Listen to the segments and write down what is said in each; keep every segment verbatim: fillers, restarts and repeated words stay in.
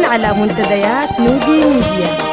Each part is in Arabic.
على منتديات نودي ميديا.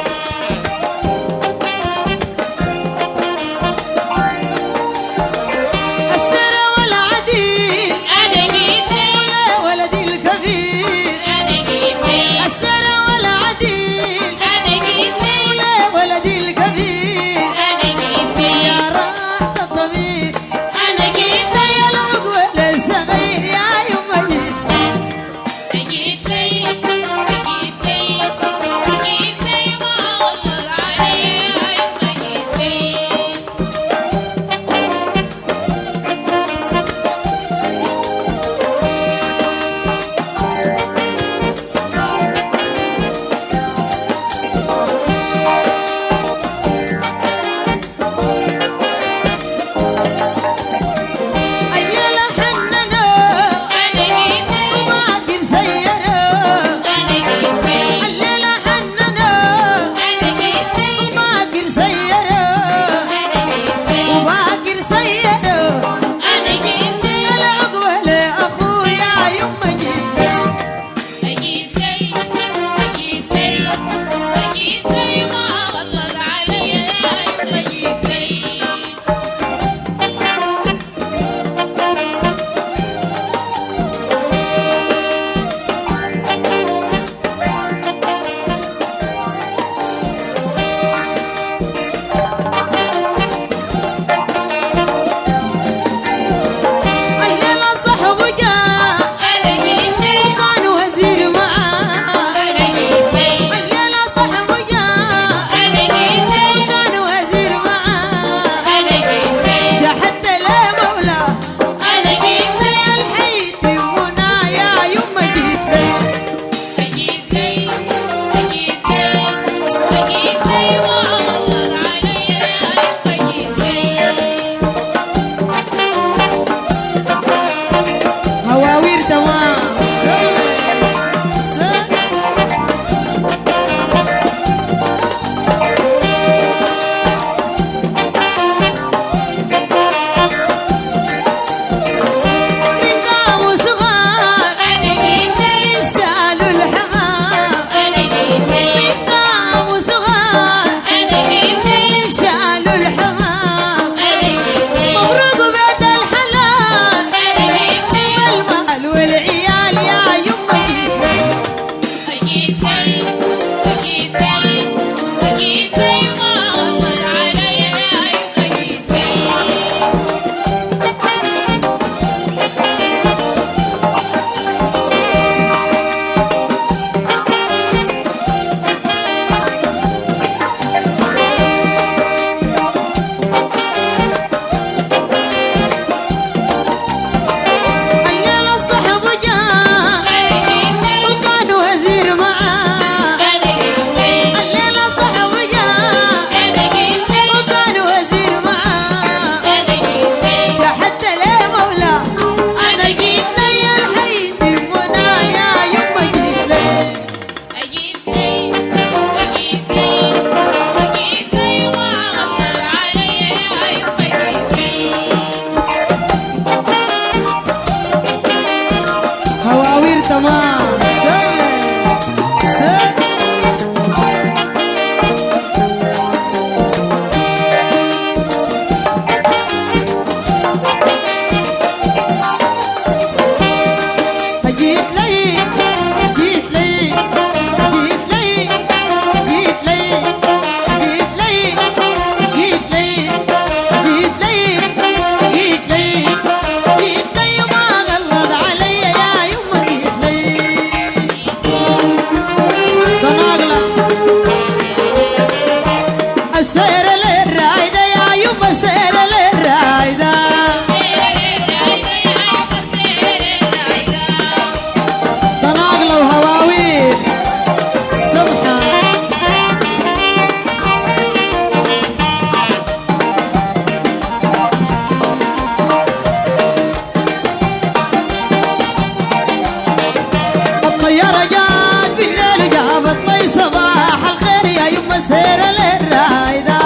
مسير للرايدة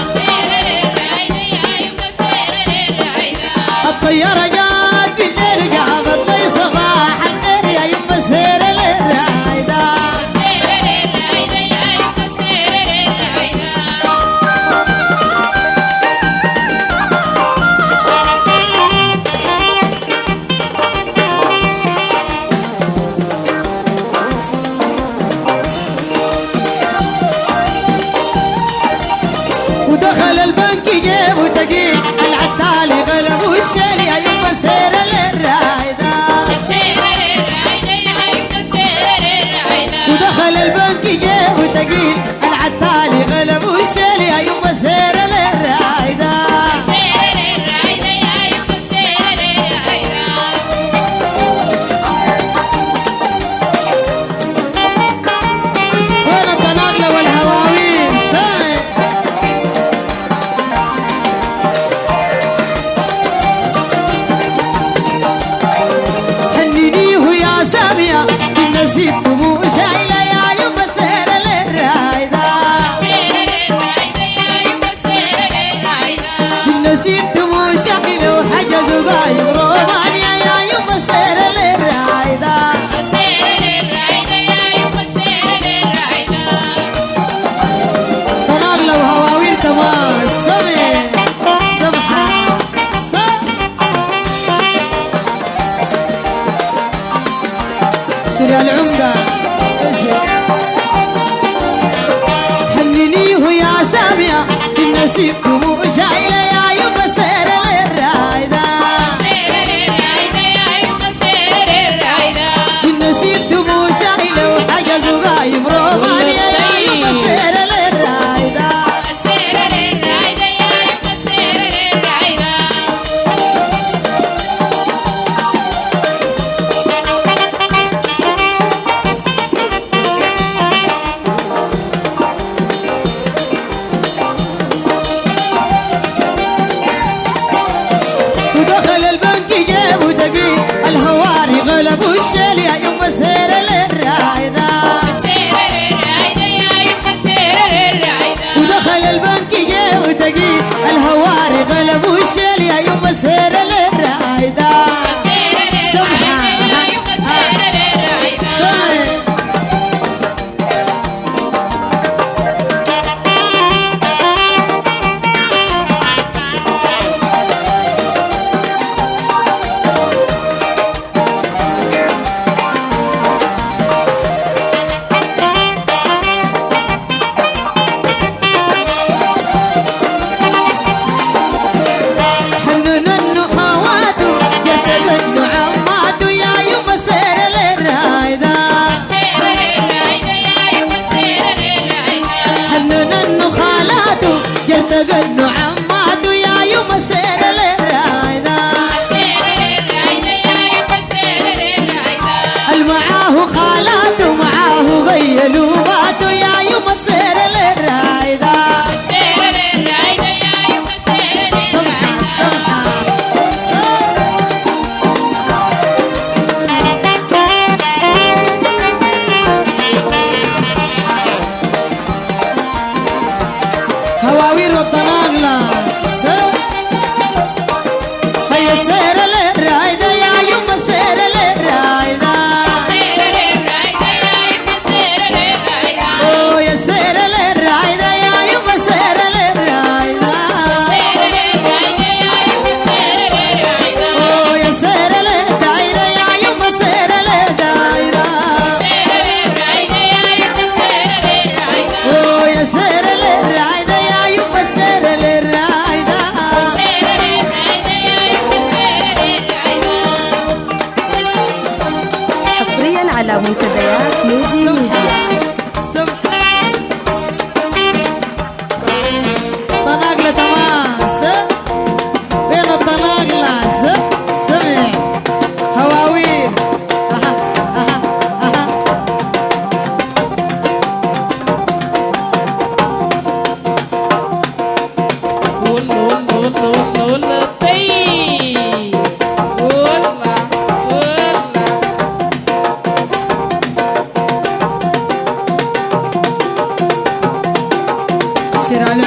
الطيارة جات بالليل جابت لي صباح الخير يا يما سير للرايدة البنك جيب وتقيل العتالي غلب والشيل يا يما سير للرايدة ودخل البنك جيب وتقيل العتالي غلب والشيل يا يما سير للرايدة وين الطناقلة والهواوين سامع حنينيه يا سامية بالنسيب دموع شايلة يا يما سير للرايدة بالنسيب دموع شايلة وحجزوا قايم رومانيا يا يما سير للرايدة طناقلة وهواوير تمام سمع سبحة سب شريع العمدة حنينيه يا سامية بالنسيب دموع شايلة يا يما سير للرايدة بالنسيب دموع شايلة وحجزوا قايم رومانيا يا يما سير للرايدة ودخل البنك جيب وتقيل الهواري غلب والشيل يا يما سير للرايدة ودخل البنك جيب وتقيل الهواري غلب والشيل يا يما سير للرايدة سمحة سمع حنن النحوات يرتقى النعمات يا يما سير للرايدة حنن النخالات يرتقى النعمات يا يما سير للرايدة المعاه خالات ومعاه غيلوبات يا يما سير للرايدة سمحة سمحة سمحة هواوير والطناقلة هيا سير للرايدة يا يما سير للرايدة أوه يا سير للرايدة يا يما سير للرايدة أوه يا سير للدايرة يا يما سير للدايرة أوه يا سير للرايدة يا يما سير للرايدة حصريا على منتديات نودي ميديا. طناقلة تمام سب بين الطناقلة سب سمع هواوير أها أها أها والله والله والله والله والله طيب والله والله شير على